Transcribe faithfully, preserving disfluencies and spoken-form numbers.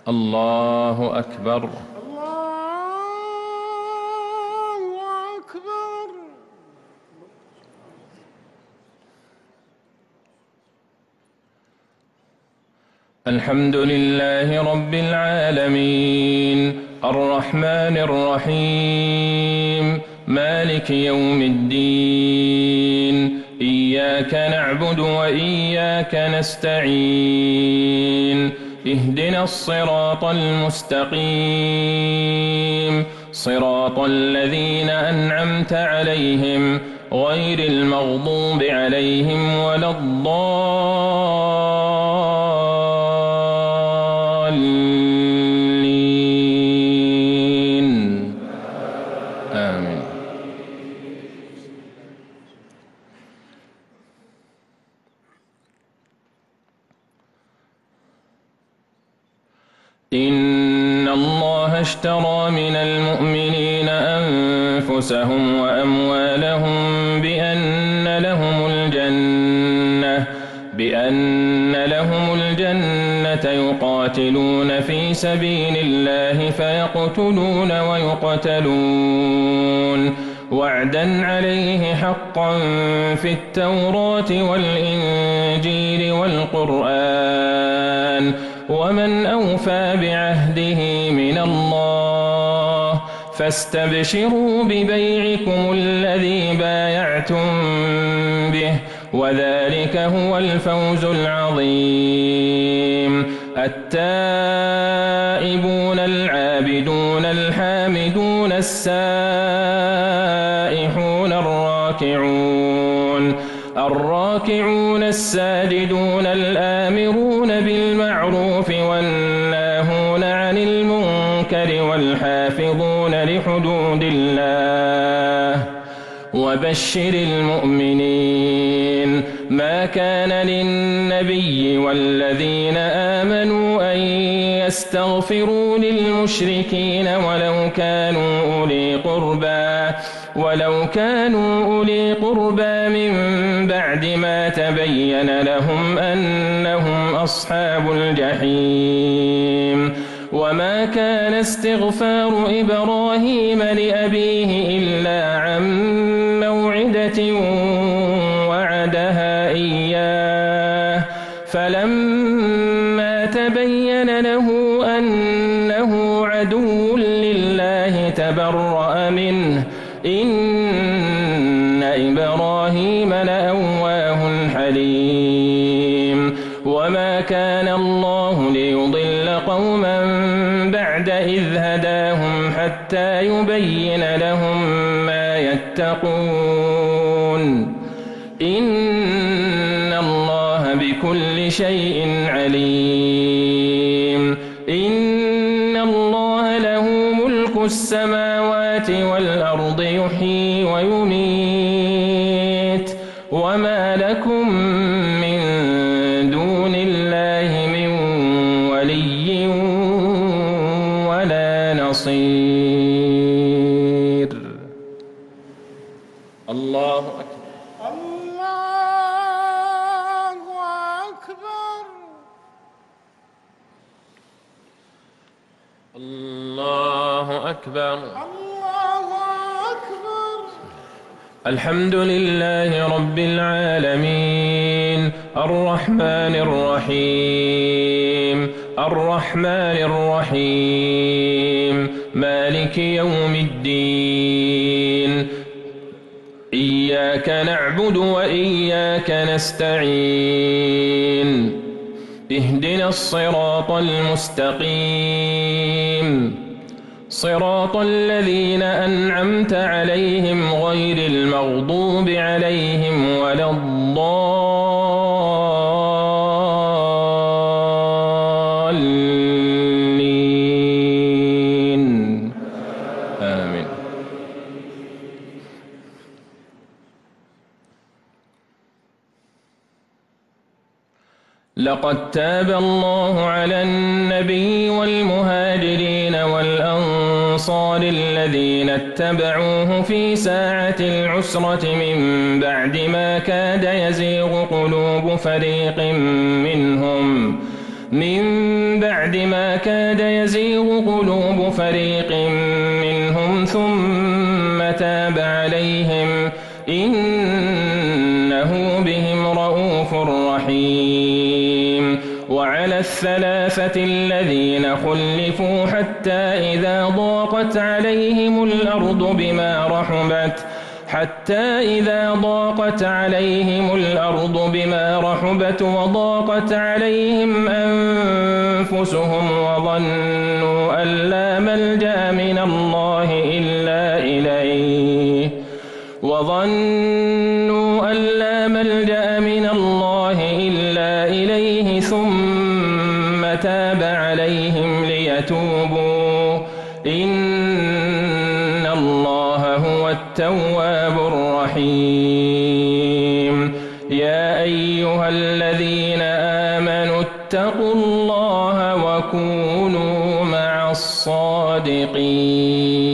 الله أكبر. الحمد لله رب العالمين الرحمن الرحيم مالك يوم الدين إياك نعبد وإياك نستعين اهدنا الصراط المستقيم صراط الذين أنعمت عليهم غير المغضوب عليهم ولا الضالين آمين. إن الله اشترى من المؤمنين أنفسهم وأموالهم بأن لهم الجنة بأن لهم الجنة يقاتلون في سبيل الله فيقتلون ويقتلون وعدا عليه حقا في التوراة والإنجيل والقرآن ومن أوفى بعهده من الله فاستبشروا ببيعكم الذي بايعتم به وذلك هو الفوز العظيم. التائبون العابدون الحامدون السائحون الراكعون الراكعون الساجدون الآمرون بالمعروف والناهون عن المنكر والحافظون لحدود الله وبشر المؤمنين. ما كان للنبي والذين آمنوا أن يستغفروا للمشركين ولو كانوا أولي قربى ولو كانوا أولي قربى من بعد ما تبين لهم أنهم أصحاب الجحيم. وما كان استغفار إبراهيم لأبيه إلا عن موعدة وعدها إياه فلما تبين له أنه عدو لله تبرأ منه إن إبراهيم لأواه حليم. وما كان الله ليضل قوما بعد إذ هداهم حتى يبين لهم ما يتقون إن الله بكل شيء عليم. إن الله له ملك السماوات والأرض يحيي ويميت وما لكم من دون الله من ولي ولا نصير. الله أكبر. الله أكبر. الله أكبر. الله أكبر. الحمد لله رب العالمين الرحمن الرحيم الرحمن الرحيم مالك يوم الدين إياك نعبد وإياك نستعين اهدنا الصراط المستقيم صراط الذين أنعمت عليهم غير المغضوب عليهم ولا الضالين آمين. لقد تاب الله على النبي والمهاجرين والأنصار الذين اتبعوه في ساعة العسرة من بعد ما كاد يزيغ قلوب فريق منهم من بعد بعد ما كاد يزيغ قلوب فريق منهم ثم تاب عليهم إنه بهم رءوف رحيم. وعلى الثلاثة الذين خلفوا حتى إذا ضاقت عليهم الأرض بما رحبت حتى إذا ضاقت عليهم الأرض بما رحبت وضاقت عليهم أنفسهم وظنوا أن لا ملجأ من الله إلا إليه وظنوا أن لا ملجأ من الله إلا إليه ثم تاب عليهم ليتوبوا إن الله هو التواب الرحيم. يا أيها الذين آمنوا اتقوا الله وكونوا مع الصادقين.